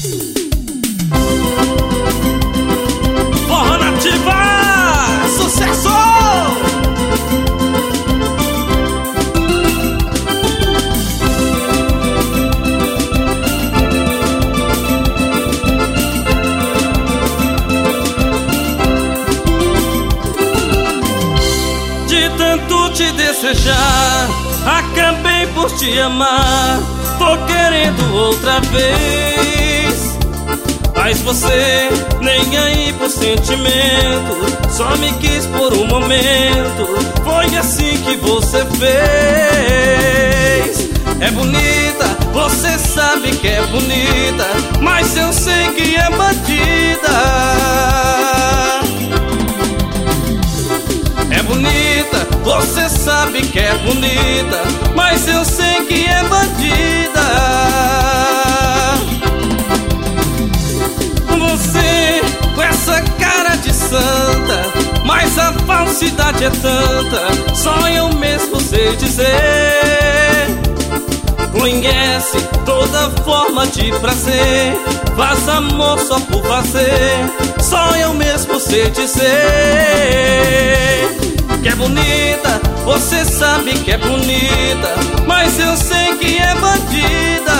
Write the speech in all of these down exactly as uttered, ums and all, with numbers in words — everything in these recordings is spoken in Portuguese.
Forró Nativa, sucesso! De tanto te desejar, acabei por te amar. Tô querendo outra vez, mas você nem aí pro sentimento, só me quis por um momento. Foi assim que você fez. É bonita, você sabe que é bonita, mas eu sei que é bandida. É bonita, você sabe que é bonita, mas eu sei que é bandida. Você com essa cara de santa, mas a falsidade é tanta, só eu mesmo sei dizer. Conhece toda forma de prazer, faz amor só por fazer, só eu mesmo sei dizer. Que é bonita, você sabe que é bonita, mas eu sei que é bandida.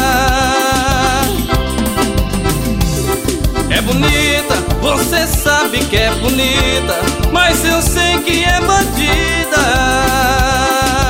É bonita, você sabe que é bonita, mas eu sei que é bandida.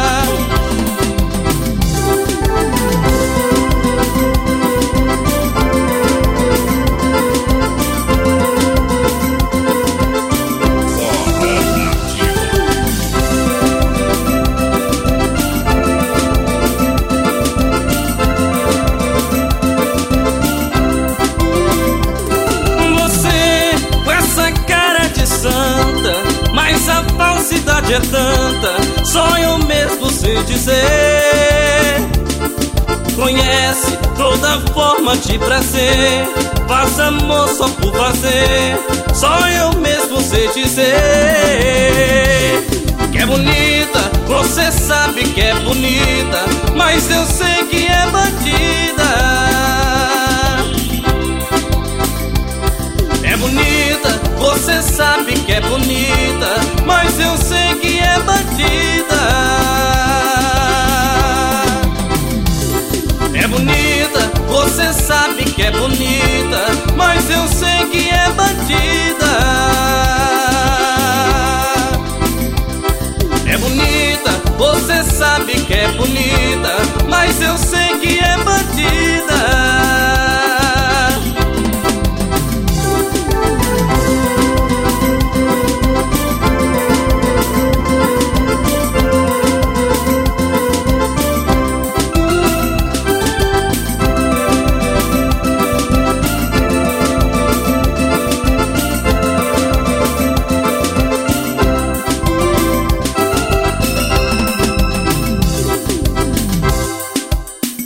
Mas a falsidade é tanta, só eu mesmo sei dizer. Conhece toda forma de prazer, faz amor só por fazer, só eu mesmo sei dizer. Que é bonita, você sabe que é bonita, mas eu sei que é bandida.